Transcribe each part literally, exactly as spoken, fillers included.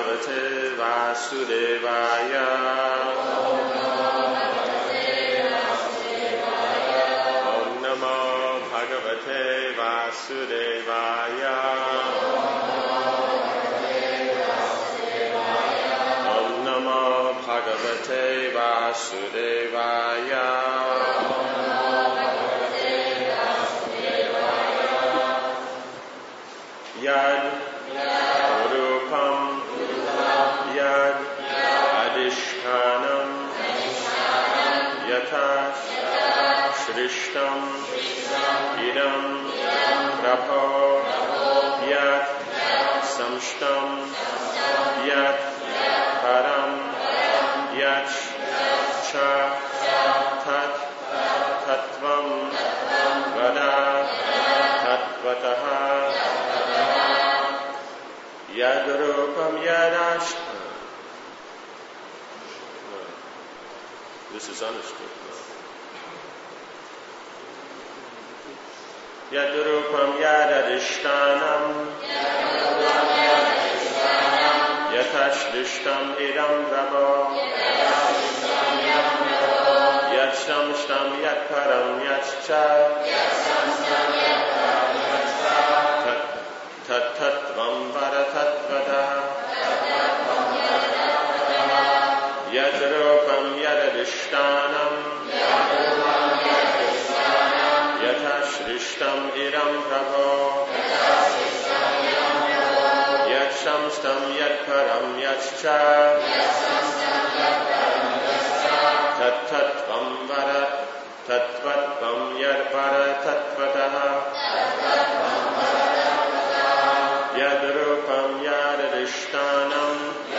भगवते वासुदेवाय ॐ नमो भगवते वासुदेवाय ॐ नमो भगवते वासुदेवाय यद रूपम यद अधिष्ठानम यथा सृष्टम इदं प्रभो यत् संष्टम यत् परम यत् च तत् तत्त्वं वद तत्त्वतः यद्रूपम यदाष्ट. This is understood. Yadrupam yadadishtanam yatashdishtam idam prabho yatsamstam yatparam yatscha tat-tattvam varatattvada yadrupam yadadishtanam yatashristam idam prabho yatsamstam yatparam yatscha tat-tattvam varatatvam yadvaratattvataha yadrupam yadadishtanam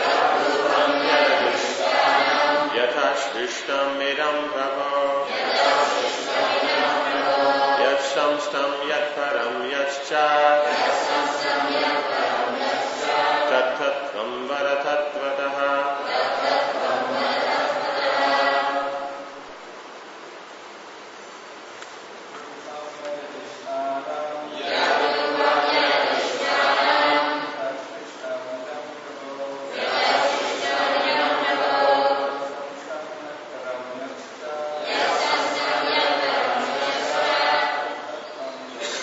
yatashristam idam prabho yatsamstam yatparam yatscha tat-tattvam varatattvataha.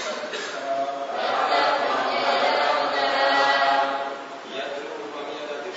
यद्रूपम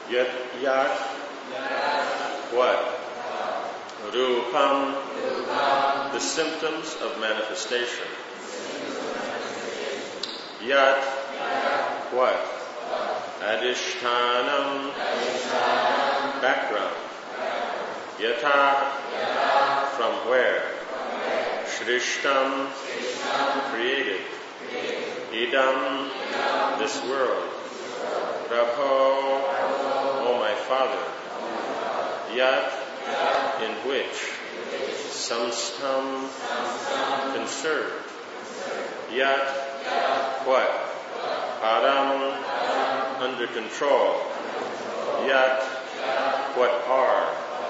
Yat yat what? Rupam, the symptoms of manifestation. Yat what? Adishtanam, background. Yata, from where? Shrishtam, created. Idam, this world. Prabho, O my Father. Yat, in which? Samstam, conserved. Yat, what? Param, under control. Yat, what are?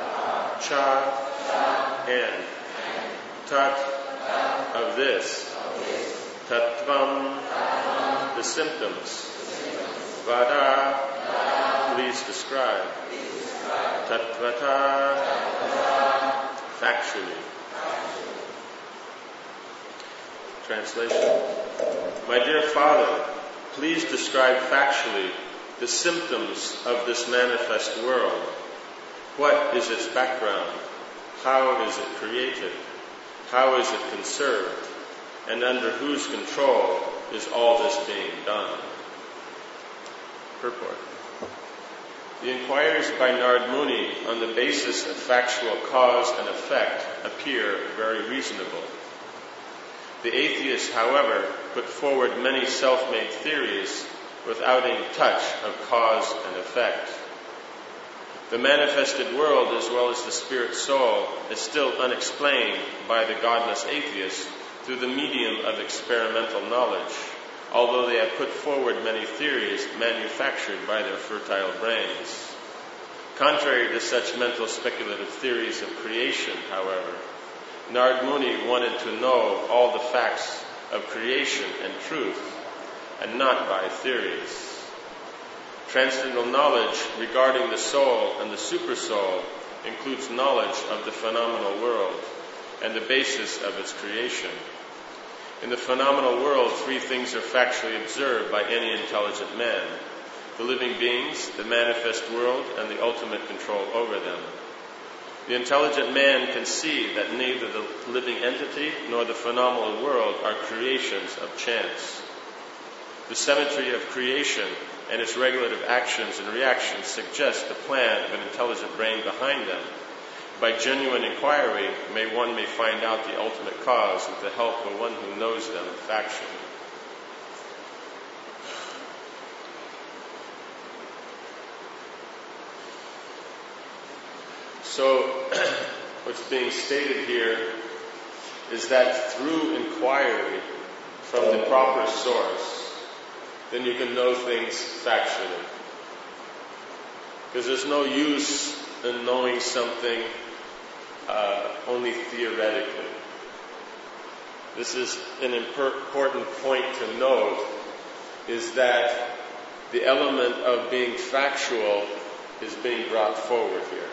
Cha, and. Tat, of this. Tattvam, the symptoms. Vada, please describe. Tattvata, factually. Translation. My dear Father, please describe factually the symptoms of this manifest world. What is its background? How is it created? How is it conserved? And under whose control is all this being done? Purport. The inquiries by Narad Muni on the basis of factual cause and effect appear very reasonable. The atheists, however, put forward many self-made theories without any touch of cause and effect. The manifested world, as well as the spirit soul, is still unexplained by the godless atheists through the medium of experimental knowledge, although they have put forward many theories manufactured by their fertile brains. Contrary to such mental speculative theories of creation, however, Narad Muni wanted to know all the facts of creation and truth, and not by theories. Transcendental knowledge regarding the soul and the supersoul includes knowledge of the phenomenal world and the basis of its creation. In the phenomenal world, three things are factually observed by any intelligent man: the living beings, the manifest world, and the ultimate control over them. The intelligent man can see that neither the living entity nor the phenomenal world are creations of chance. The symmetry of creation and its regulative actions and reactions suggest the plan of an intelligent brain behind them. By genuine inquiry, may one may find out the ultimate cause with the help of one who knows them factually. So, what's being stated here is that through inquiry from the proper source, then you can know things factually. Because there's no use in knowing something uh, only theoretically. This is an important point to note, is that the element of being factual is being brought forward here.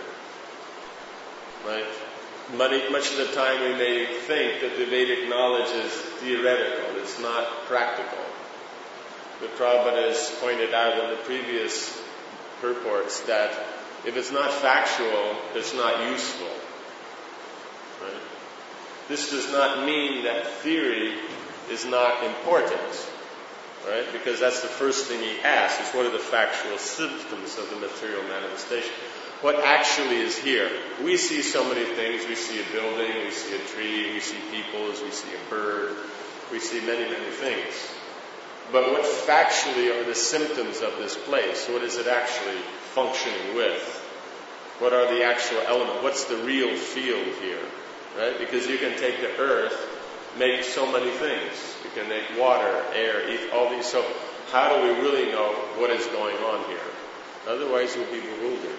Right? Many, much of the time we may think that the Vedic knowledge is theoretical, it's not practical. But Prabhupada has pointed out in the previous purports that if it's not factual, it's not useful. Right? This does not mean that theory is not important, right? Because that's the first thing he asks, is what are the factual symptoms of the material manifestation? What actually is here? We see so many things. We see a building, we see a tree, we see people, we see a bird, we see many, many things. But what factually are the symptoms of this place? What is it actually functioning with? What are the actual elements? What's the real field here? Right? Because you can take the earth, make so many things. You can make water, air, all these. So how do we really know what is going on here? Otherwise we'll be bewildered.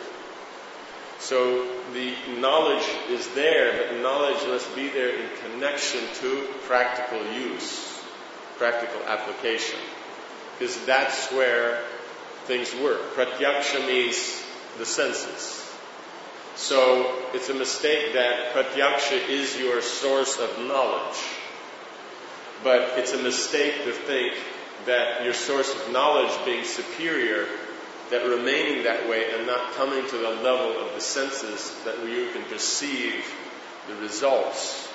So the knowledge is there, but knowledge must be there in connection to practical use. Practical application, because that's where things work. Pratyaksha means the senses. So it's a mistake that pratyaksha is your source of knowledge, but it's a mistake to think that your source of knowledge being superior that remaining that way and not coming to the level of the senses that you can perceive the results,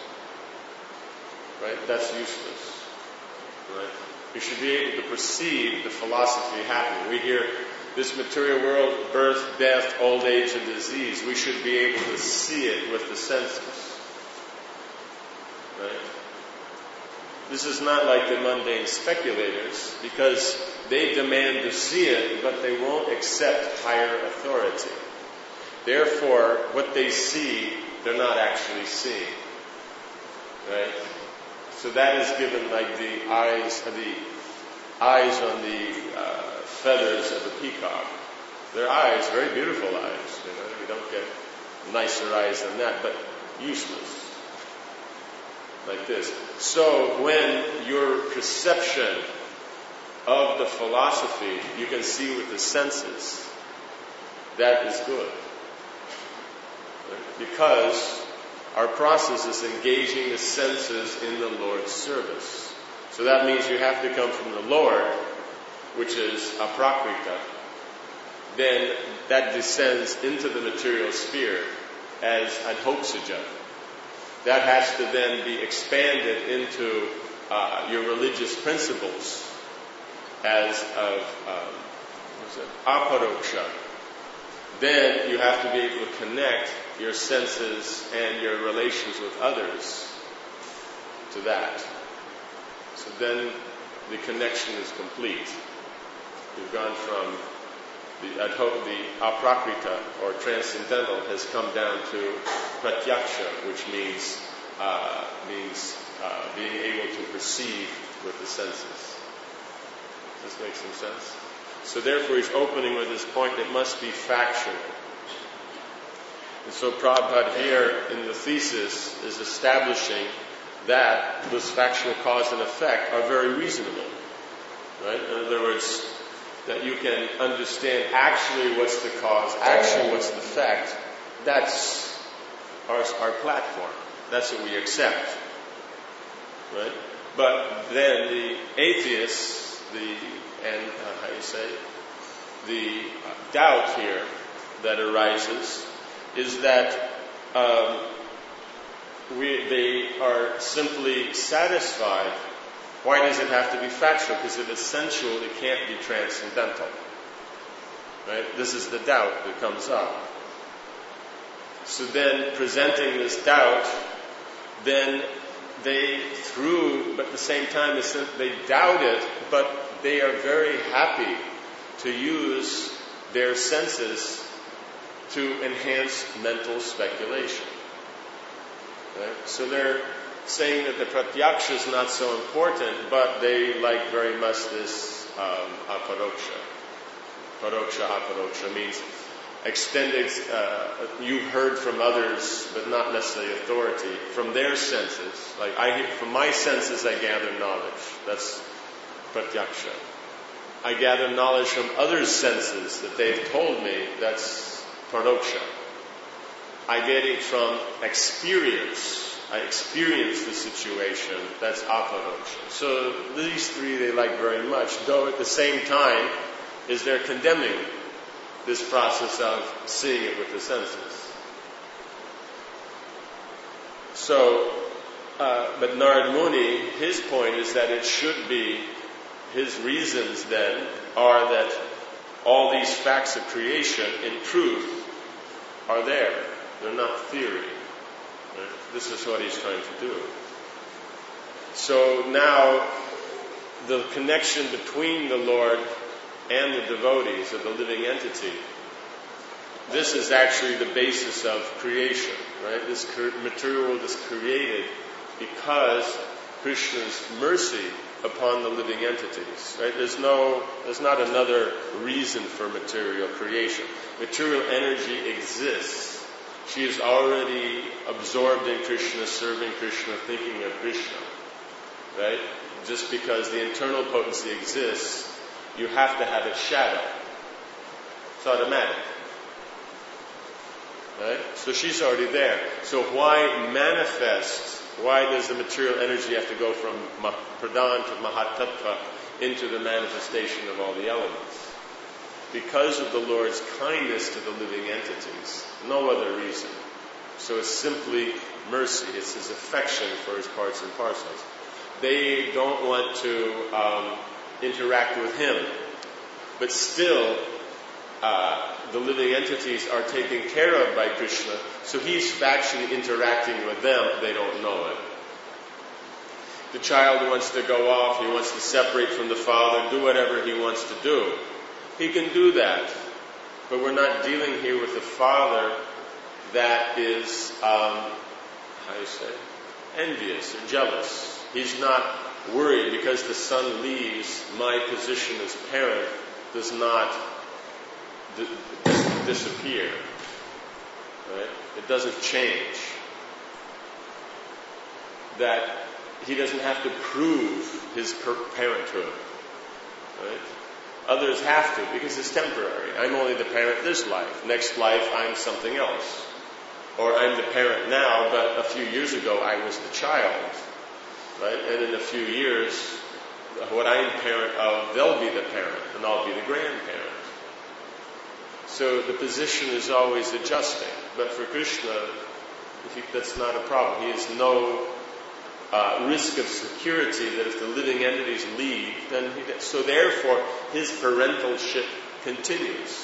right? That's useless, right? You should be able to perceive the philosophy happening. We hear this material world, birth, death, old age, and disease. We should be able to see it with the senses, right? This is not like the mundane speculators, because they demand to see it, but they won't accept higher authority. Therefore, what they see, they're not actually seeing, right? So that is given like the eyes, the eyes on the uh, feathers of a peacock. Their eyes, very beautiful eyes. You know, you don't get nicer eyes than that, but useless. Like this. So when your perception of the philosophy you can see with the senses, that is good. Right? Because our process is engaging the senses in the Lord's service. So that means you have to come from the Lord, which is aprakrita. Then that descends into the material sphere as adhokshaja. That has to then be expanded into uh, your religious principles as of um, what's it? Aparoksha. Then you have to be able to connect your senses and your relations with others to that. So then the connection is complete. You've gone from the adho, the aprakrita or transcendental has come down to pratyaksha, which means uh, means uh, being able to perceive with the senses. Does this make some sense? So therefore he's opening with this point, it must be factual. And so Prabhupada here in the thesis is establishing that this factual cause and effect are very reasonable. Right? In other words, that you can understand actually what's the cause, actually what's the effect. That's our, our platform. That's what we accept. Right? But then the atheists, the, and uh, how you say, the uh, doubt here that arises is that um, we, they are simply satisfied. Why does it have to be factual? Because if it's sensual, it can't be transcendental. Right? This is the doubt that comes up. So then, presenting this doubt, then they, through, but at the same time, they doubt it, but they are very happy to use their senses to enhance mental speculation. Right? So they're saying that the pratyaksha is not so important, but they like very much this um, aparoksha. Paroksha, aparoksha means extended, uh, you've heard from others, but not necessarily authority, from their senses. Like I, from my senses, I gather knowledge. That's pratyaksha. I gather knowledge from others' senses that they've told me. That's paroksha. I get it from experience. I experience the situation. That's aparoksha. So these three they like very much, though at the same time is they're condemning this process of seeing it with the senses. So, uh, but Narad Muni, his point is that it should be, his reasons then are that all these facts of creation in truth are there. They're not theory. Right? This is what he's trying to do. So now, the connection between the Lord and the devotees of the living entity, this is actually the basis of creation, right? This material world is created because Krishna's mercy upon the living entities, right? There's no, there's not another reason for material creation. Material energy exists. She is already absorbed in Krishna, serving Krishna, thinking of Krishna, right? Just because the internal potency exists, you have to have its shadow. It's automatic. Right? So she's already there. So why manifest? Why does the material energy have to go from pradhan to mahatattva into the manifestation of all the elements? because of the Lord's kindness to the living entities. No other reason. So it's simply mercy. It's his affection for his parts and parcels. They don't want to um, interact with him. But still, uh, the living entities are taken care of by Krishna. So he's actually interacting with them. They don't know it. The child wants to go off. He wants to separate from the father, do whatever he wants to do. He can do that. But we're not dealing here with a father that is, um, how do you say, envious or jealous. He's not worried because the son leaves. My position as parent does not d- dis- disappear. Right? It doesn't change. That he doesn't have to prove his parenthood. Right? Others have to because it's temporary. I'm only the parent this life. Next life, I'm something else. Or I'm the parent now, but a few years ago I was the child. Right? And in a few years, what I'm parent of, they'll be the parent, and I'll be the grandparent. So the position is always adjusting. But for Krishna, he, that's not a problem. He has no uh, risk of security that if the living entities leave, then he does. So therefore, his parentalship continues.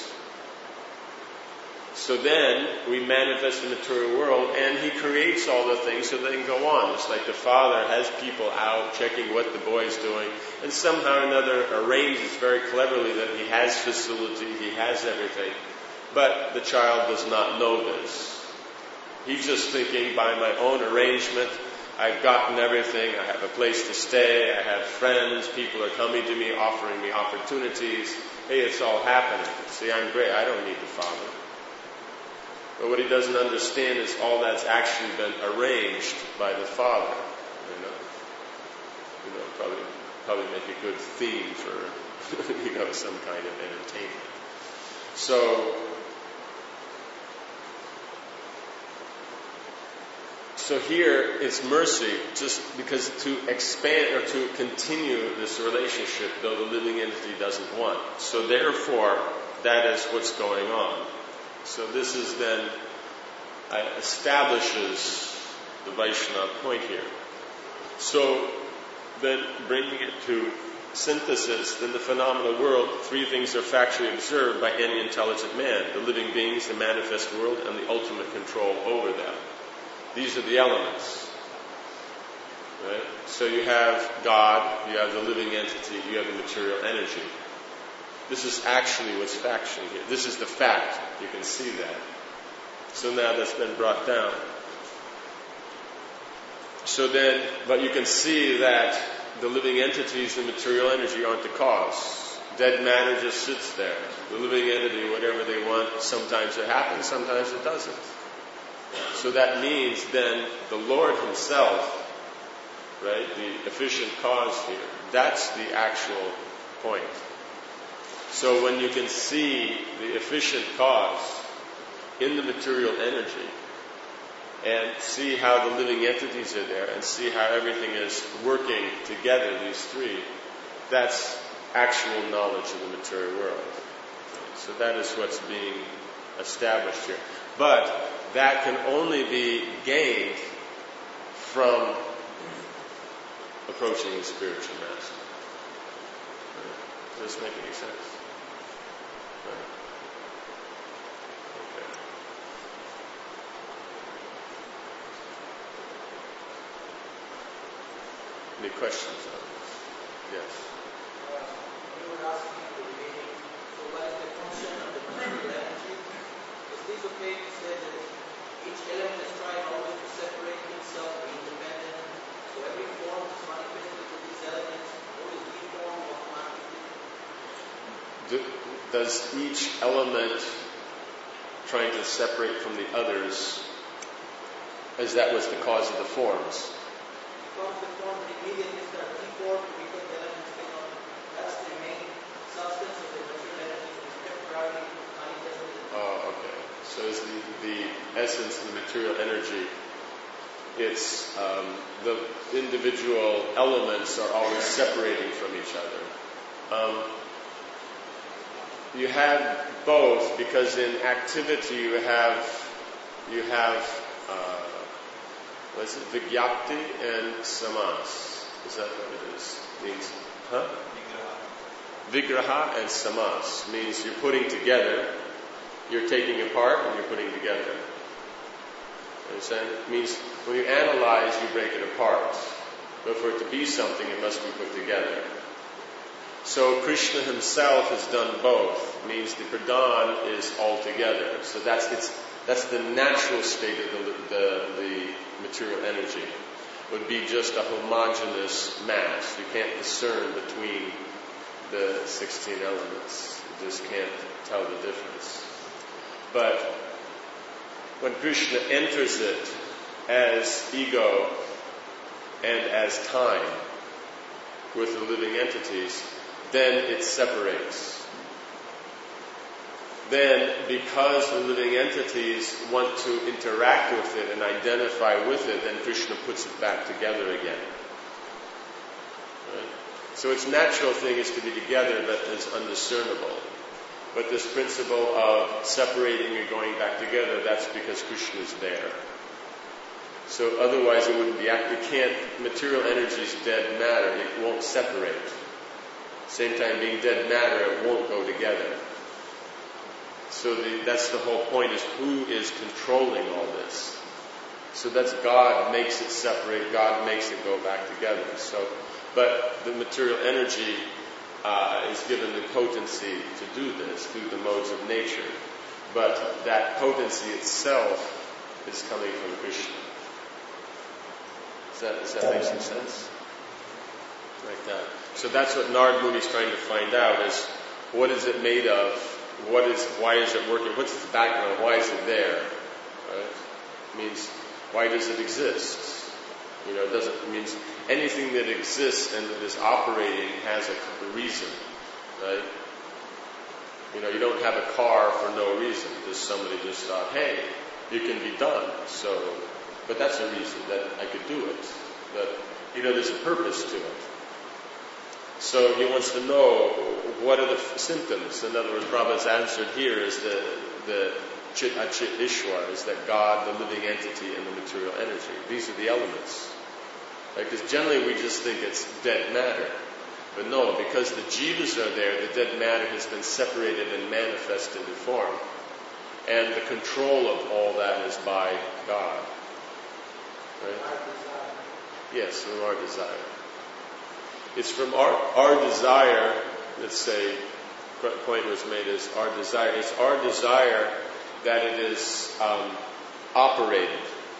So then, we manifest the material world, and he creates all the things so they can go on. It's like the father has people out checking what the boy's doing, and somehow or another arranges very cleverly that he has facility, he has everything. But the child does not know this. He's just thinking, by my own arrangement, I've gotten everything, I have a place to stay, I have friends, people are coming to me, offering me opportunities. Hey, it's all happening. See, I'm great, I don't need the father. But what he doesn't understand is all that's actually been arranged by the Father. You know, you know, probably probably make a good theme for you know some kind of entertainment. So, so here it's mercy, just because to expand or to continue this relationship, though the living entity doesn't want. So therefore, that is what's going on. So this is then uh, establishes the Vaishnava point here. So then bringing it to synthesis, then the phenomenal world, three things are factually observed by any intelligent man: the living beings, the manifest world, and the ultimate control over them. These are the elements. Right? So you have God, you have the living entity, you have the material energy. This is actually what's factual here. This is the fact. You can see that. So now that's been brought down. So then, but you can see that the living entities and material energy aren't the cause. Dead matter just sits there. The living entity, whatever they want, sometimes it happens, sometimes it doesn't. So that means then the Lord himself, right, the efficient cause here, that's the actual point. So when you can see the efficient cause in the material energy and see how the living entities are there and see how everything is working together, these three, that's actual knowledge of the material world. So that is what's being established here. But that can only be gained from approaching the spiritual master. Does this make any sense? Right. Okay. Any questions on this? Yes. Uh, you were asking at the beginning, so what is the function of the material energy? Is this okay to say that each element is trying always to separate himself, be independent, so every form is manifested with these elements, always be form automatically? Does each element trying to separate from the others, is that what's the cause of the forms? Because the form immediately start deformed because the elements cannot, that's the main substance of the material energy is temporarily manifested. Oh, okay. So is the, the essence of the material energy, it's um, the individual elements are always separating from each other. Um, you have both, because in activity you have you have uh, what is it, vigyapti and samas. Is that what it is? Means, huh? Vigraha and samas means you're putting together, you're taking apart, and you're putting together. Understand? It means when you analyze, you break it apart. But for it to be something, it must be put together. So Krishna himself has done both. It means the pradhan is all together. So that's it's that's the natural state of the, the the material energy. It would be just a homogeneous mass. You can't discern between the sixteen elements. You just can't tell the difference. But when Krishna enters it as ego and as time with the living entities, then it separates. Then, because the living entities want to interact with it and identify with it, then Krishna puts it back together again. Right? So its natural thing is to be together, but it's undiscernible. But this principle of separating and going back together, that's because Krishna is there. So otherwise it wouldn't be, it can't, material energy is dead matter, it won't separate. Same time, being dead matter, it won't go together. So the, that's the whole point, is who is controlling all this. So that's God makes it separate, God makes it go back together. So, but the material energy uh, is given the potency to do this through the modes of nature. But that potency itself is coming from Krishna. Does that, does that make some sense? Like that. So that's what Narad Muni is trying to find out, is what is it made of? What is, why is it working? What's its background? Why is it there? Right? It means, why does it exist? You know, it doesn't, it means anything that exists and that is operating has a, a reason, right? You know, you don't have a car for no reason. Just somebody just thought, hey, you can be done. So, but that's a reason that I could do it. But, you know, there's a purpose to it. So he wants to know what are the f- symptoms. In other words, Prabhupada's answered here is the the Chit Achit Ishwar, is that God, the living entity, and the material energy. These are the elements. Because right? Generally we just think it's dead matter. But no, because the jivas are there, the dead matter has been separated and manifested into form. And the control of all that is by God. Right? Yes, from our desire. It's from our, our desire, let's say, the point was made as our desire. It's our desire that it is um, operated,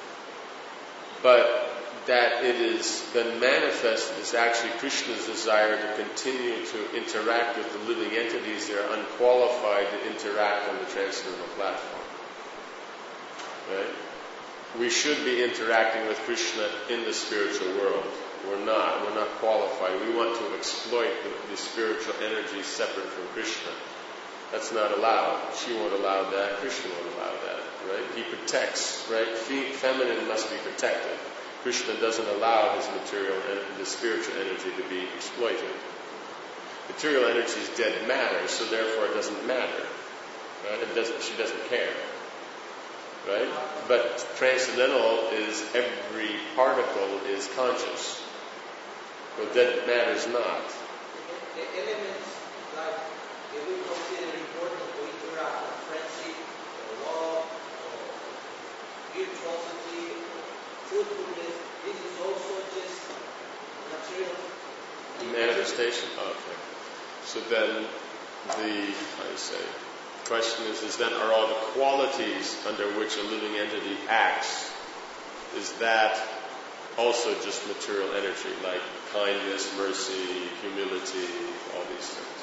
but that it is then manifested is actually Krishna's desire to continue to interact with the living entities that are unqualified to interact on the transcendental platform. Right? We should be interacting with Krishna in the spiritual world. We're not. We're not qualified. We want to exploit the, the spiritual energy separate from Krishna. That's not allowed. She won't allow that. Krishna won't allow that. Right? He protects. Right? Fe- feminine must be protected. Krishna doesn't allow his material and the spiritual energy to be exploited. Material energy is dead matter, so therefore it doesn't matter. Right? It doesn't. She doesn't care. Right? But transcendental is every particle is conscious. But that matters not. The elements like if we consider important to interact with friendship, or love, or virtuosity, or truthfulness, this is also just material manifestation. Oh, okay. So then the how do you say the question is is then are all the qualities under which a living entity acts, is that also just material energy, like kindness, mercy, humility, all these things?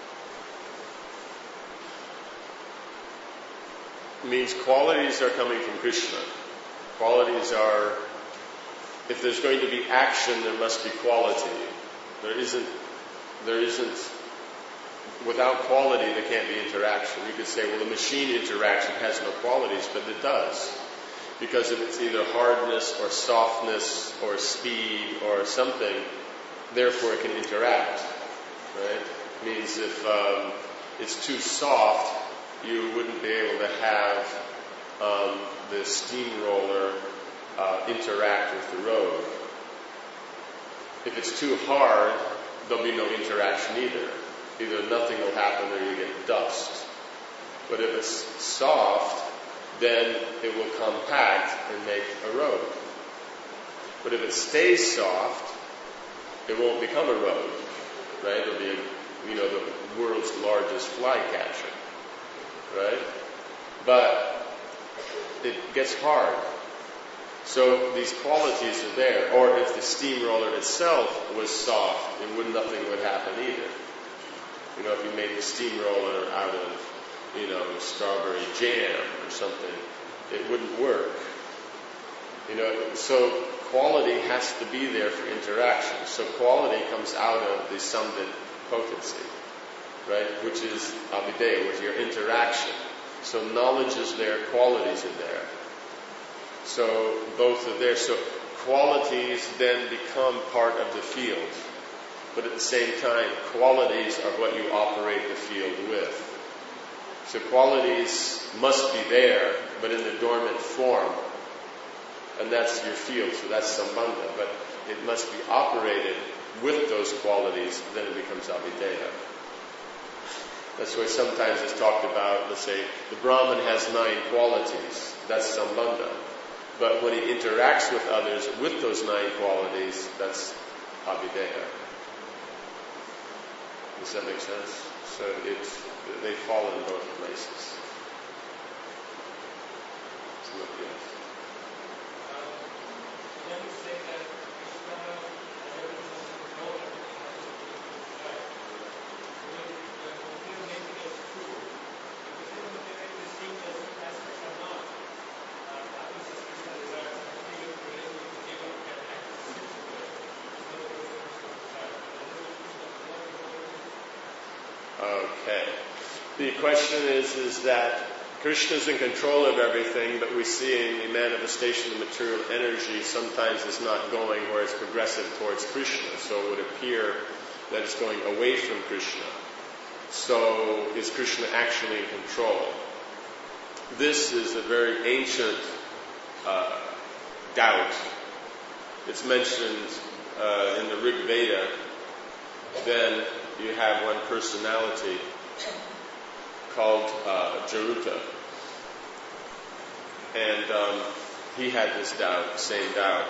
It means qualities are coming from Krishna. Qualities are, if there's going to be action, there must be quality. There isn't, there isn't, without quality there can't be interaction. You could say, well, the machine interaction has no qualities, but it does. Because if it's either hardness or softness or speed or something, therefore it can interact. Right? It means if um, it's too soft, you wouldn't be able to have um, the steamroller uh, interact with the road. If it's too hard, there'll be no interaction either. Either nothing will happen or you get dust. But if it's soft, then it will compact and make a road. But if it stays soft, it won't become a road, right? It'll be, you know, the world's largest flycatcher, right? But it gets hard. So these qualities are there. Or if the steamroller itself was soft, it would nothing would happen either. You know, if you made the steamroller out of, you know, strawberry jam or something, it wouldn't work. You know, so quality has to be there for interaction. So quality comes out of the sambit potency, right? Which is avidya, which is your interaction. So knowledge is there, qualities are there. So both are there. So qualities then become part of the field. But at the same time, qualities are what you operate the field with. So qualities must be there, but in the dormant form. And that's your field, so that's sambandha. But it must be operated with those qualities, then it becomes avidya. That's why sometimes it's talked about, let's say, the Brahman has nine qualities. That's sambandha. But when he interacts with others with those nine qualities, that's avidya. Does that make sense? So it's, they fall in both places. So, yes. When you say that Krishna has everything under control, everything has to be inside, when you make it as true, if you don't make this thing as aspects are not, that means that Krishna desires something you really need to give up can act as a situation. It's not the Krishna desire. Okay. The question is, is that Krishna is in control of everything, but we see in the manifestation of material energy sometimes it's not going where it's progressive towards Krishna. So it would appear that it's going away from Krishna. So is Krishna actually in control? This is a very ancient uh, doubt. It's mentioned uh, in the Rig Veda. Then you have one personality called uh, Jaruta. And um, he had this doubt, same doubt.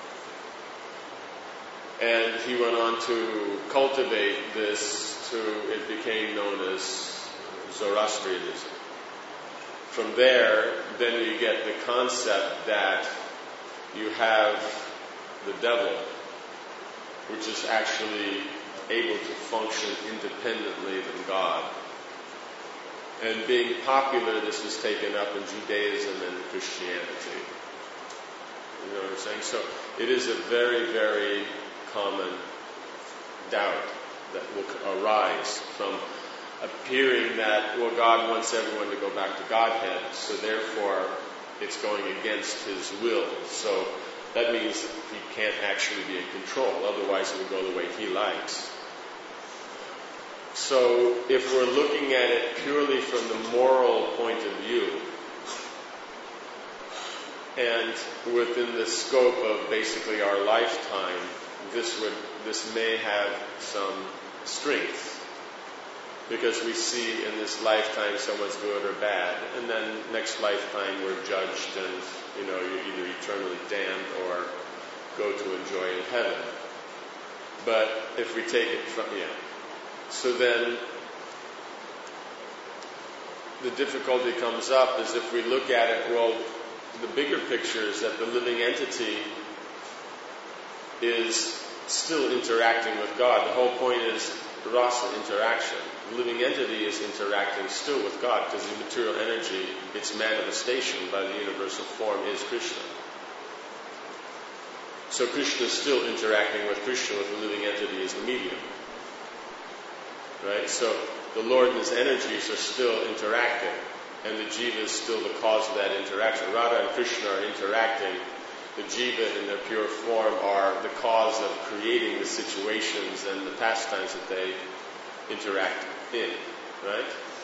And he went on to cultivate this to, it became known as Zoroastrianism. From there, then you get the concept that you have the devil, which is actually able to function independently than God. And being popular, this was taken up in Judaism and Christianity. You know what I'm saying? So it is a very, very common doubt that will arise from appearing that, well, God wants everyone to go back to Godhead, so therefore it's going against His will. So that means He can't actually be in control. Otherwise it would go the way He likes. So if we're looking at it purely from the moral point of view, and within the scope of basically our lifetime, this would this may have some strength, because we see in this lifetime someone's good or bad, and then next lifetime we're judged, and you know you're either eternally damned or go to enjoy in heaven. But if we take it from yeah. So then, the difficulty comes up is if we look at it, well, the bigger picture is that the living entity is still interacting with God. The whole point is rasa, interaction. The living entity is interacting still with God, because the material energy, its manifestation by the universal form is Krishna. So Krishna is still interacting with Krishna, with the living entity as the medium. Right? So the Lord and His energies are still interacting, and the jiva is still the cause of that interaction. Radha and Krishna are interacting. The jiva in their pure form are the cause of creating the situations and the pastimes that they interact in. Right?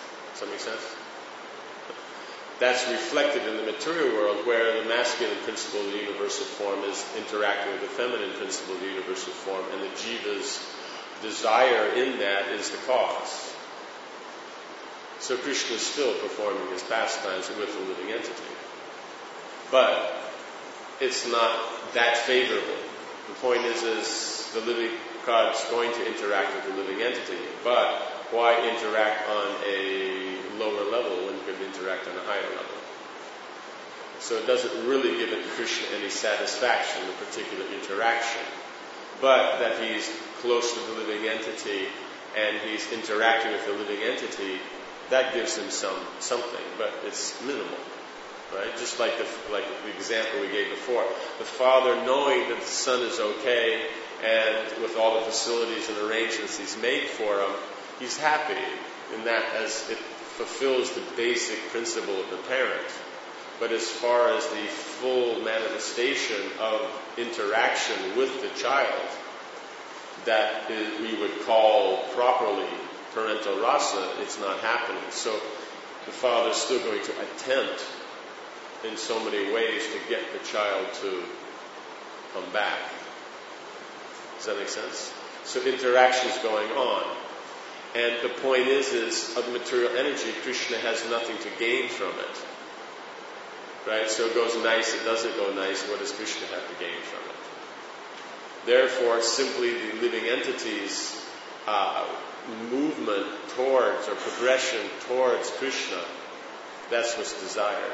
Does that make sense? That's reflected in the material world, where the masculine principle of the universal form is interacting with the feminine principle of the universal form, and the jiva's desire in that is the cause. So Krishna is still performing his pastimes with the living entity. But it's not that favorable. The point is, is the living God's going to interact with the living entity, but why interact on a lower level when you can interact on a higher level? So it doesn't really give it Krishna any satisfaction, the particular interaction, but that he's close to the living entity and he's interacting with the living entity, that gives him some something, but it's minimal. Right? Just like the, like the example we gave before. The father, knowing that the son is okay, and with all the facilities and arrangements he's made for him, he's happy in that, as it fulfills the basic principle of the parent. But as far as the full manifestation of interaction with the child, that is, we would call properly parental rasa, it's not happening. So the father's still going to attempt in so many ways to get the child to come back. Does that make sense? So interaction is going on. And the point is, is of material energy, Krishna has nothing to gain from it. Right? So it goes nice, it doesn't go nice, what does Krishna have to gain from it? Therefore, simply the living entity's uh, movement towards, or progression towards Krishna, that's what's desired.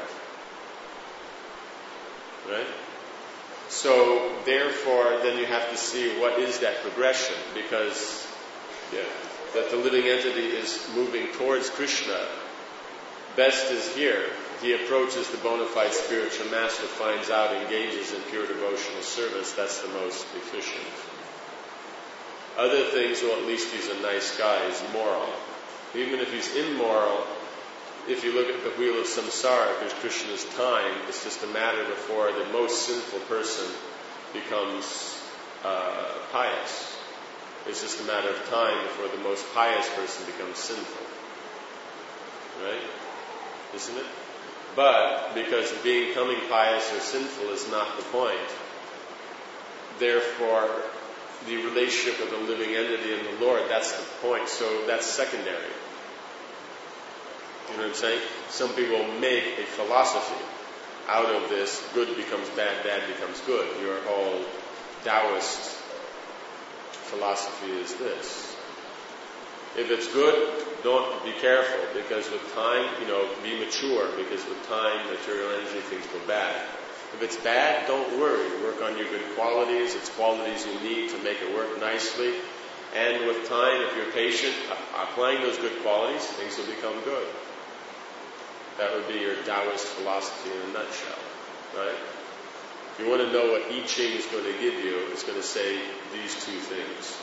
Right? So, therefore, then you have to see what is that progression, because yeah, that the living entity is moving towards Krishna. Best is here. He approaches the bona fide spiritual master, finds out, engages in pure devotional service. That's the most efficient. Other things, well, at least he's a nice guy, he's moral. Even if he's immoral, if you look at the wheel of samsara, because Krishna's time, it's just a matter before the most sinful person becomes uh, pious. It's just a matter of time before the most pious person becomes sinful. Right? Isn't it? But because becoming pious or sinful is not the point, therefore the relationship with the living entity and the Lord, that's the point. So that's secondary. You know what I'm saying? Some people make a philosophy out of this. Good becomes bad, bad becomes good. Your whole Taoist philosophy is this. If it's good, don't be careful, because with time, you know, be mature, because with time, material energy, things go bad. If it's bad, don't worry. Work on your good qualities. It's qualities you need to make it work nicely. And with time, if you're patient, applying those good qualities, things will become good. That would be your Taoist philosophy in a nutshell, right? If you want to know what I Ching is going to give you, it's going to say these two things.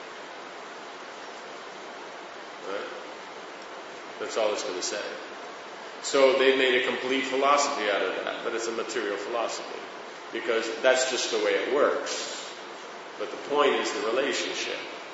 Right? That's all it's going to say. So they made a complete philosophy out of that, but it's a material philosophy, because that's just the way it works. But the point is the relationship.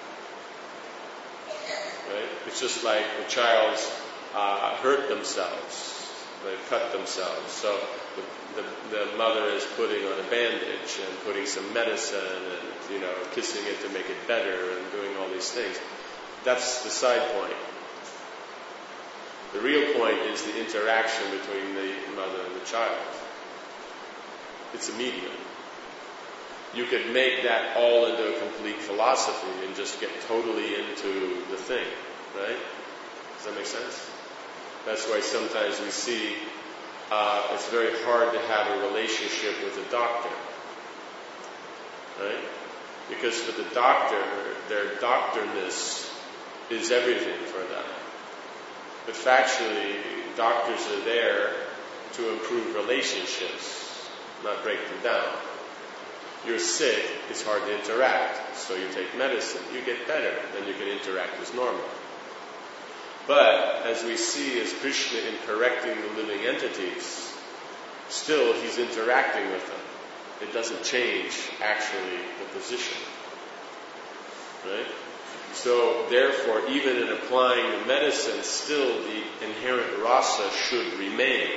Right? It's just like the child's uh, hurt themselves. They cut themselves. So the, the, the mother is putting on a bandage and putting some medicine and, you know, kissing it to make it better and doing all these things. That's the side point. The real point is the interaction between the mother and the child. It's a medium. You could make that all into a complete philosophy and just get totally into the thing, right? Does that make sense? That's why sometimes we see uh, it's very hard to have a relationship with a doctor, right? Because for the doctor, their doctorness is everything for them. But factually, doctors are there to improve relationships, not break them down. You're sick, it's hard to interact, so you take medicine, you get better, then you can interact as normal. But, as we see as Krishna in correcting the living entities, still he's interacting with them. It doesn't change, actually, the position. Right? So therefore, even in applying the medicine, still the inherent rasa should remain.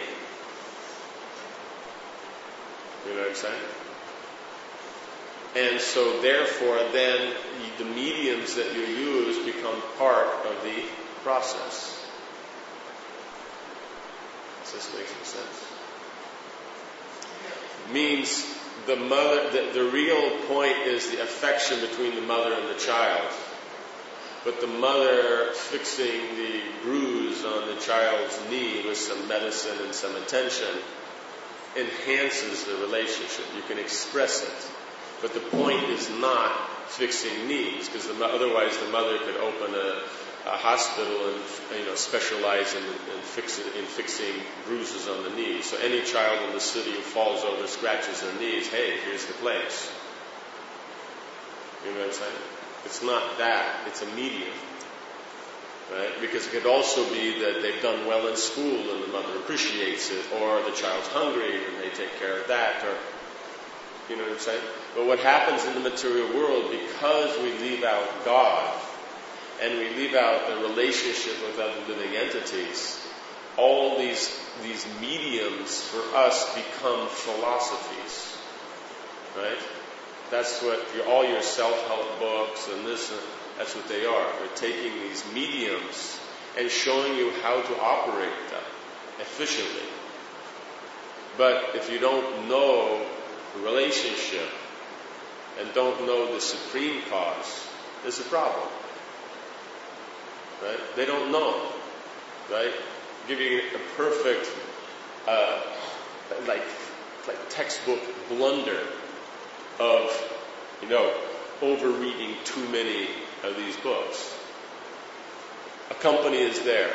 You know what I'm saying? And so therefore, then the mediums that you use become part of the process. Does this make some sense? Means the mother, the, the real point is the affection between the mother and the child. But the mother fixing the bruise on the child's knee with some medicine and some attention enhances the relationship. You can express it. But the point is not fixing knees, because the, otherwise the mother could open a, a hospital and, you know, specialize in, in, fix, in fixing bruises on the knees. So any child in the city who falls over, scratches their knees, hey, here's the place. You know what I'm saying? It's not that. It's a medium. Right? Because it could also be that they've done well in school and the mother appreciates it, or the child's hungry and they take care of that, or, you know what I'm saying? But what happens in the material world, because we leave out God and we leave out the relationship with other living entities, all these these mediums for us become philosophies. Right? That's what your, all your self-help books and this, and that's what they are. They're taking these mediums and showing you how to operate them efficiently. But if you don't know the relationship and don't know the supreme cause, there's a problem. Right? They don't know. Right? Give you a perfect, uh, like, like textbook blunder of, you know, overreading too many of these books. A company is there,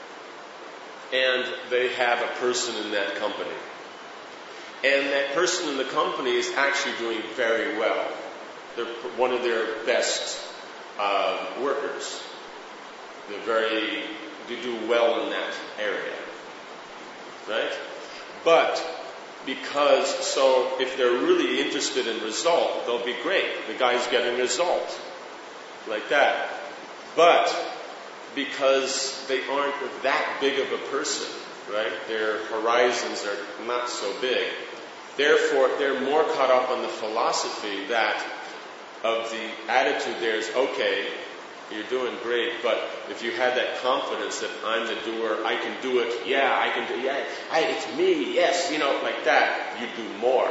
and they have a person in that company. And that person in the company is actually doing very well. They're one of their best uh, workers. They're very, they do well in that area. Right? But because, so if they're really interested in result, they'll be great. The guy's getting result. Like that. But because they aren't that big of a person, right? Their horizons are not so big. Therefore, they're more caught up on the philosophy that of the attitude there is, okay, you're doing great, but if you had that confidence that I'm the doer, I can do it, yeah, I can do, yeah, I, it's me, yes, you know, like that, you do more.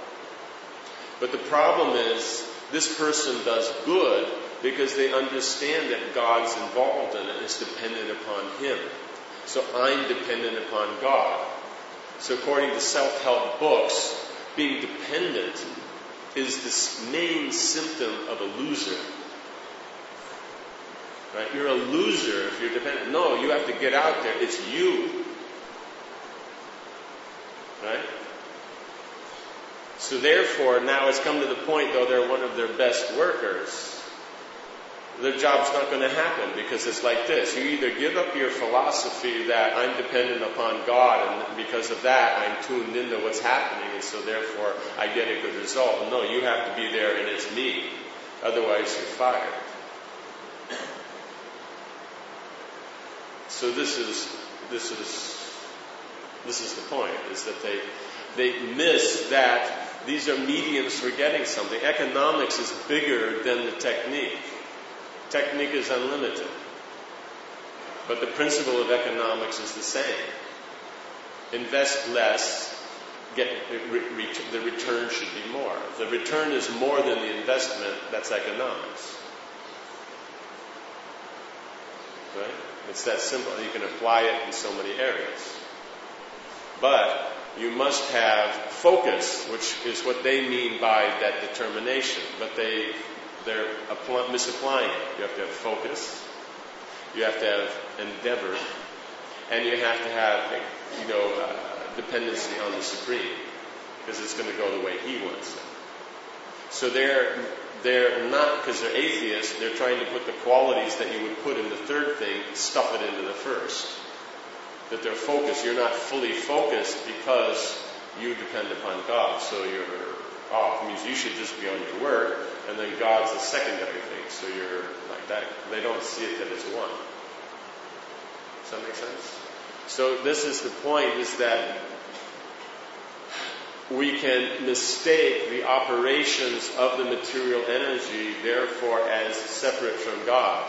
But the problem is, this person does good because they understand that God's involved in it and it's dependent upon Him. So I'm dependent upon God. So according to self-help books, being dependent is the main symptom of a loser. Right? You're a loser if you're dependent. No, you have to get out there. It's you. Right? So therefore, now it's come to the point, though they're one of their best workers, their job's not going to happen because it's like this. You either give up your philosophy that I'm dependent upon God and because of that I'm tuned into what's happening and so therefore I get a good result. No, you have to be there and it's me. Otherwise you're fired. So this is this is this is the point, is that they they miss that these are mediums for getting something. Economics is bigger than the technique. Technique is unlimited. But the principle of economics is the same. Invest less, get re, re, the return should be more. If the return is more than the investment, that's economics. Right? It's that simple. You can apply it in so many areas. But you must have focus, which is what they mean by that determination. But they, they're apply, misapplying it. You have to have focus. You have to have endeavor. And you have to have, you know, uh, dependency on the Supreme. Because it's going to go the way He wants it. So they're they're not, because they're atheists, they're trying to put the qualities that you would put in the third thing, stuff it into the first. That they're focused. You're not fully focused because you depend upon God. So you're off. It means you should just be on your work, and then God's the secondary thing. So you're like that. They don't see it that it's one. Does that make sense? So this is the point, is that we can mistake the operations of the material energy, therefore, as separate from God.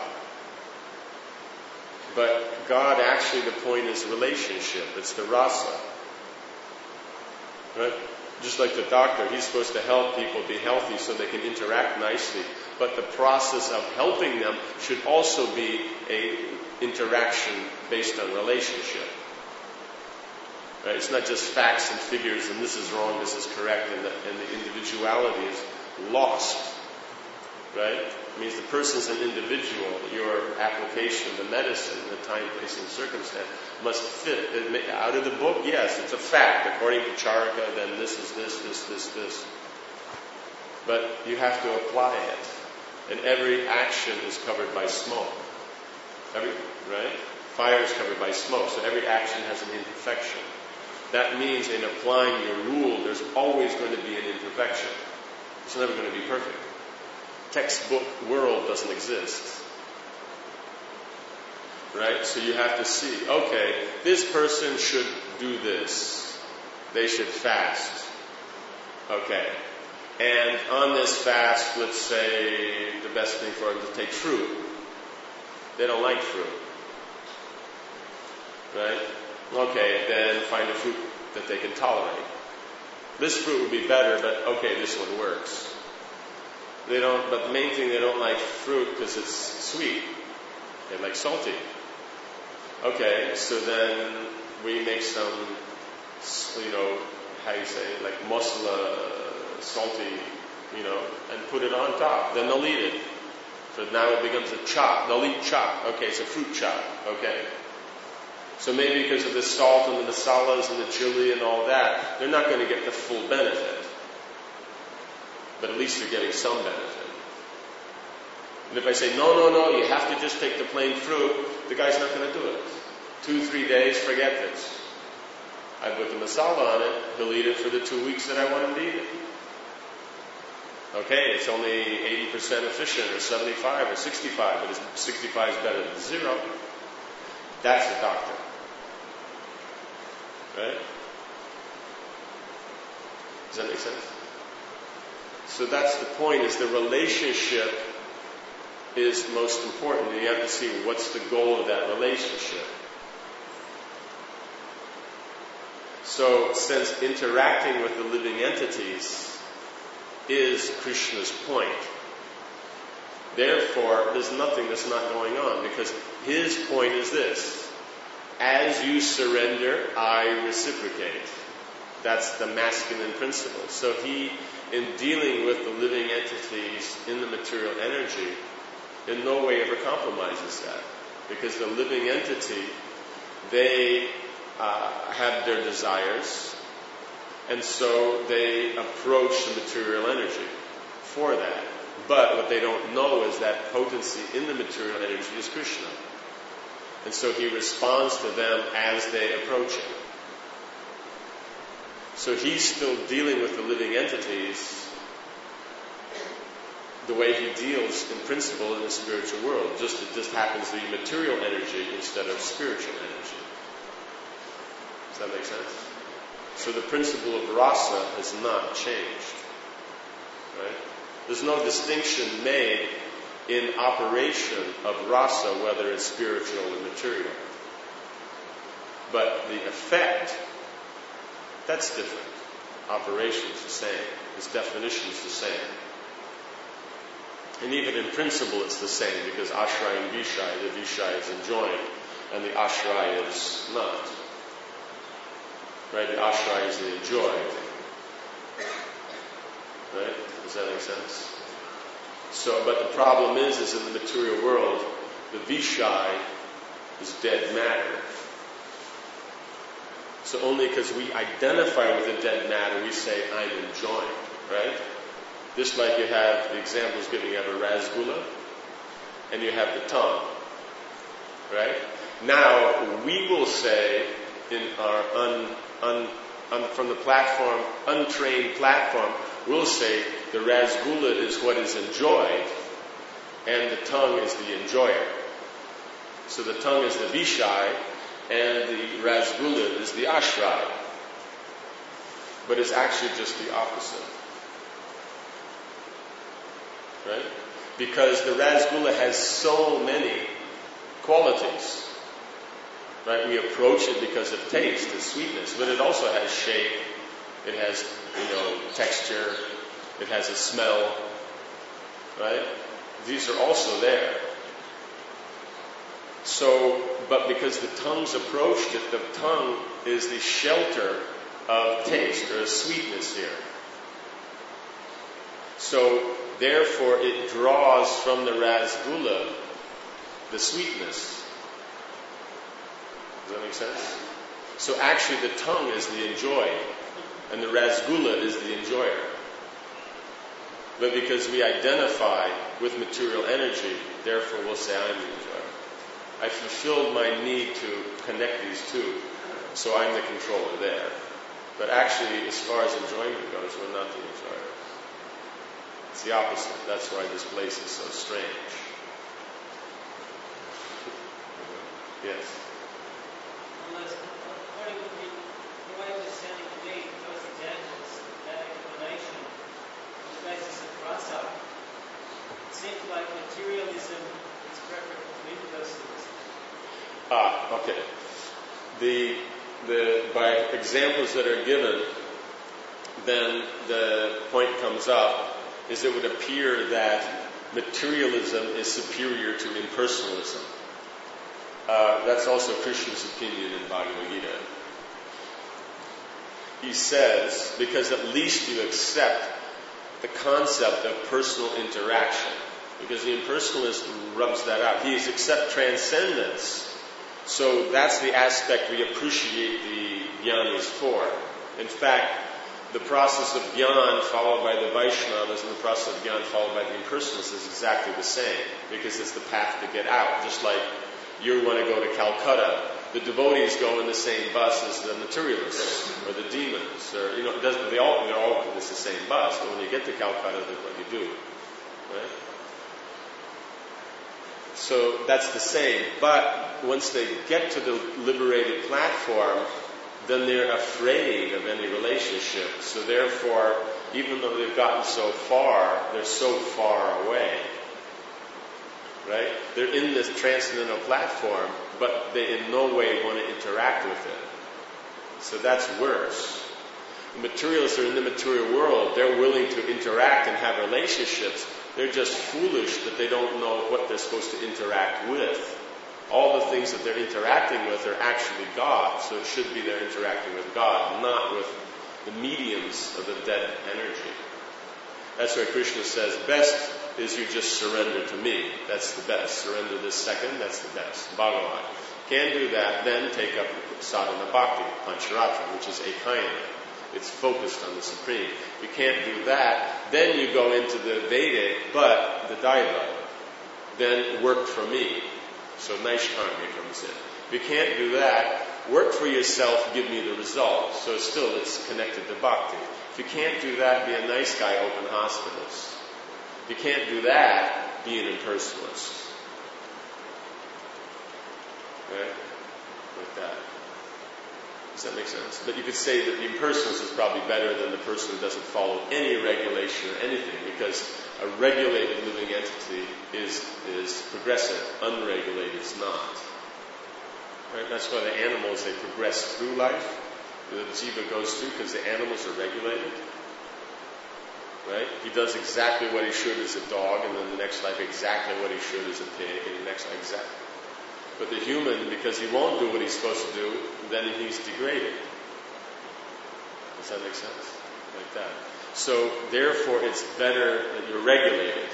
But God, actually, the point is relationship. It's the rasa. Right? Just like the doctor, he's supposed to help people be healthy so they can interact nicely. But the process of helping them should also be a interaction based on relationship. Right? It's not just facts and figures, and this is wrong, this is correct, and the, and the individuality is lost. Right? It means the person's an individual. Your application of the medicine, the time, place, and circumstance must fit. It may, out of the book, yes, it's a fact. According to Charaka, then this is this, this, this, this. But you have to apply it. And every action is covered by smoke. Every, right? Fire is covered by smoke, so every action has an imperfection. That means in applying your rule, there's always going to be an imperfection. It's never going to be perfect. Textbook world doesn't exist. Right? So you have to see, okay, this person should do this. They should fast. Okay. And on this fast, let's say the best thing for them to take fruit. They don't like fruit. Right? Okay, then find a fruit that they can tolerate. This fruit would be better, but okay, this one works. They don't, but the main thing, they don't like fruit because it's sweet. They like salty. Okay, so then we make some, you know, how you say, like masala, salty, you know, and put it on top. Then they'll eat it. So now it becomes a chop. They'll eat chop. Okay, it's a fruit chop. Okay. So maybe because of the salt and the masalas and the chili and all that, they're not going to get the full benefit. But at least they're getting some benefit. And if I say, no, no, no, you have to just take the plain fruit, the guy's not going to do it. Two, three days, forget this. I put the masala on it, he'll eat it for the two weeks that I want him to eat it. Okay, it's only eighty percent efficient, or seventy-five, or sixty-five, but sixty-five is better than zero. That's the doctor. Right? Does that make sense? So that's the point, is the relationship is most important. And you have to see what's the goal of that relationship. So since interacting with the living entities is Krishna's point, therefore there's nothing that's not going on, because his point is this: as you surrender, I reciprocate. That's the masculine principle. So he, in dealing with the living entities in the material energy, in no way ever compromises that. Because the living entity, they uh, have their desires, and so they approach the material energy for that. But what they don't know is that potency in the material energy is Krishna. And so he responds to them as they approach him. So he's still dealing with the living entities the way he deals in principle in the spiritual world. Just it just happens to be material energy instead of spiritual energy. Does that make sense? So the principle of rasa has not changed. Right? There's no distinction made in operation of rasa, whether it's spiritual or material. But the effect, that's different. Operation is the same. Its definition is the same. And even in principle it's the same, because ashraya and vishaya, the vishaya is enjoined, and the ashraya is not. Right? The ashraya is the enjoyed. Right? Does that make sense? So, but the problem is, is in the material world, the vishaya is dead matter. So only because we identify with the dead matter, we say, I'm enjoying, right? Just like you have the examples given, you have a rasgulla, and you have the tongue, right? Now, we will say, in our un, un, un, from the platform, untrained platform, we'll say the Rasgula is what is enjoyed, and the tongue is the enjoyer. So the tongue is the Vishai, and the Rasgula is the Ashray. But it's actually just the opposite. Right? Because the Rasgula has so many qualities. Right? We approach it because of taste, the sweetness, but it also has shape, it has, you know, texture, it has a smell. Right? These are also there. So, but because the tongue's approached it, the tongue is the shelter of taste, or a sweetness here. So, therefore, it draws from the Rasgula the sweetness. Does that make sense? So actually the tongue is the enjoyed, and the Rasgula is the enjoyer. But because we identify with material energy, therefore we'll say I'm the enjoyer. I fulfilled my need to connect these two, so I'm the controller there. But actually, as far as enjoyment goes, we're not the enjoyer. It's the opposite. That's why this place is so strange. Yes? Unless, according to the, the way it was sounding to me, those examples, that explanation, on the basis of rasa, it seems like materialism is preferable to universalism. Ah, okay. The the by examples that are given, then the point comes up is it would appear that materialism is superior to impersonalism. Uh, that's also Krishna's opinion in Bhagavad Gita. He says, because at least you accept the concept of personal interaction, because the impersonalist rubs that out. He is accept transcendence. So that's the aspect we appreciate the jnanis for. In fact, the process of jnana followed by the Vaishnavas and the process of jnana followed by the impersonalists is exactly the same, because it's the path to get out. Just like you want to go to Calcutta, the devotees go in the same bus as the materialists or the demons, or you know, it doesn't. They all they're all it's the same bus. But when you get to Calcutta, that's what you do, right? So that's the same. But once they get to the liberated platform, then they're afraid of any relationship. So therefore, even though they've gotten so far, they're so far away. Right? They're in this transcendental platform, but they in no way want to interact with it. So that's worse. The materialists are in the material world. They're willing to interact and have relationships. They're just foolish that they don't know what they're supposed to interact with. All the things that they're interacting with are actually God. So it should be they're interacting with God, not with the mediums of the dead energy. That's why Krishna says, best is you just surrender to me. That's the best. Surrender this second, that's the best. Bhagavan. Can't do that, then take up sadhana bhakti, pancharatra, which is ekayana. It's focused on the Supreme. You can't do that, then you go into the Vedic, but the Daiva. Then work for me. So Naishkarmya comes in. If you can't do that, work for yourself, give me the result. So still it's connected to bhakti. If you can't do that, be a nice guy, open hospitals. If you can't do that, be an impersonalist. Right? Like that. Does that make sense? But you could say that the impersonalist is probably better than the person who doesn't follow any regulation or anything, because a regulated living entity is is progressive, unregulated is not. Right? That's why the animals, they progress through life. The jiva goes through because the animals are regulated. Right? He does exactly what he should as a dog, and then the next life exactly what he should as a pig, and the next life exactly. But the human, because he won't do what he's supposed to do, then he's degraded. Does that make sense? Like that. So, therefore, it's better that you're regulated.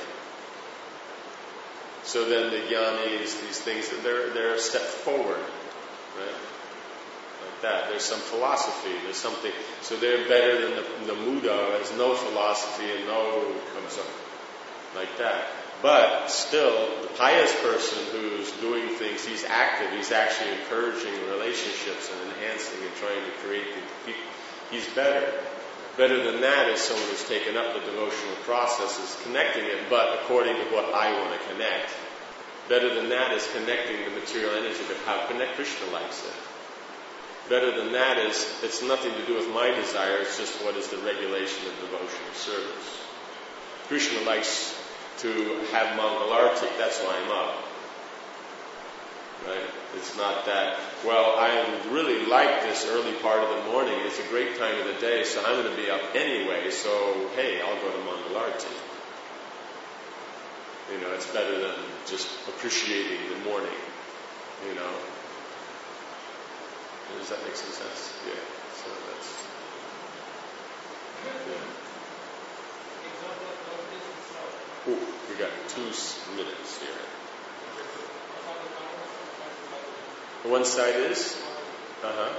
So then the jnanis, these things, they're, they're a step forward. Right? Like that. There's some philosophy. There's something. So they're better than the, the Muda, has no philosophy and no comes up. Like that. But still, the pious person who's doing things, he's active, he's actually encouraging relationships and enhancing and trying to create the people. He's better. Better than that is someone who's taken up the devotional processes, connecting it, but according to what I want to connect. Better than that is connecting the material energy, but how connect Krishna likes it. Better than that is, it's nothing to do with my desire, it's just what is the regulation of devotional service. Krishna likes to have Mangalarti, that's why I'm up. Right? It's not that, well, I really like this early part of the morning, it's a great time of the day, so I'm going to be up anyway, so hey, I'll go to Mangalarti. You know, it's better than just appreciating the morning, you know. Does that make some sense? Yeah. So that's, yeah. Ooh, we got two minutes here. One side is? Uh-huh.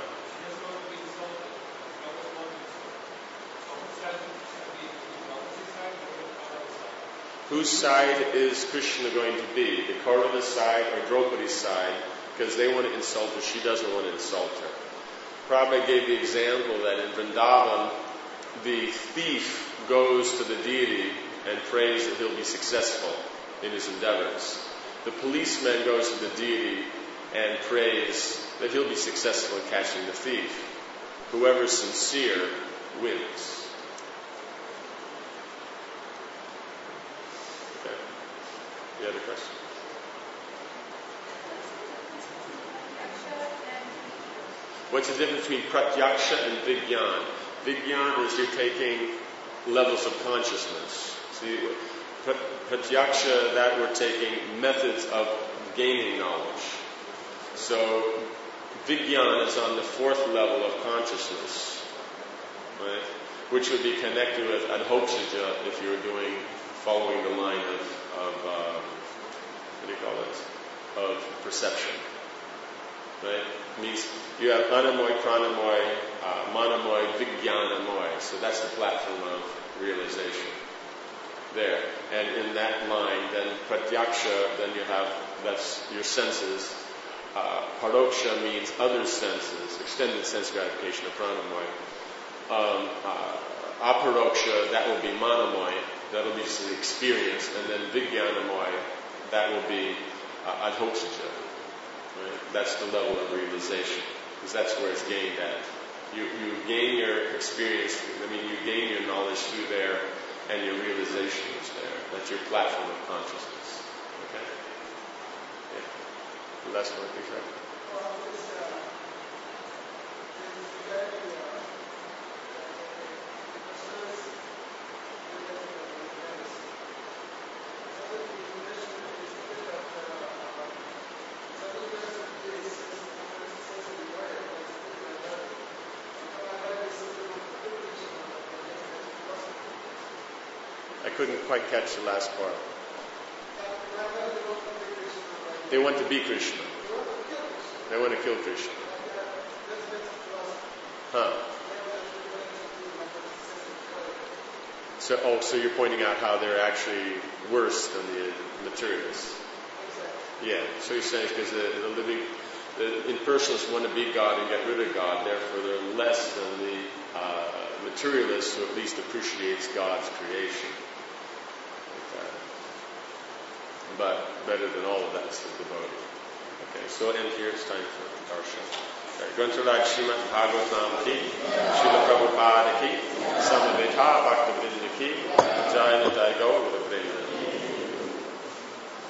Whose side is Krishna going to be? The Kaurava's side or Draupadi's side? Because they want to insult her, she doesn't want to insult her. Prabhupada gave the example that in Vrindavan, the thief goes to the deity and prays that he'll be successful in his endeavors. The policeman goes to the deity and prays that he'll be successful in catching the thief. Whoever's sincere wins. Okay. You had a question? What's the difference between pratyaksha and vigyan? Vigyan is you're taking levels of consciousness. See, pratyaksha, that we're taking methods of gaining knowledge. So, vigyan is on the fourth level of consciousness, right? Which would be connected with adhokshaja if you were doing, following the line of, of uh, what do you call it? Of perception. Right? It means you have anamoy, pranamoy, uh, manamoy, vijnanamoy. So that's the platform of realization. There. And in that line, then pratyaksha, then you have, that's your senses. Uh, paroksha means other senses, extended sense gratification of pranamoy. Um, uh, aparoksha, that will be manamoy. That will be just the experience. And then vijnanamoy, that will be uh, adhokshaja. Right? That's the level of realization, because that's where it's gained at. You, you gain your experience, I mean, you gain your knowledge through there, and your realization is there. That's your platform of consciousness. Okay? Yeah. The last one, please, right? I couldn't quite catch the last part. They want to be Krishna. They want to kill Krishna. Huh. So, oh, so you're pointing out how they're actually worse than the materialists. Yeah. So you're saying because the, the living, the impersonalists want to be God and get rid of God, therefore they're less than the uh, materialist who at least appreciates God's creation. But better than all of that is the devotee. Okay, so end here. It's time for darshan. Grantharaj Srimad Bhagavatam ki, Srila Prabhupada ki, Samaveta Bhakta Vrinda ki, Jayana Jai Gaur Prema.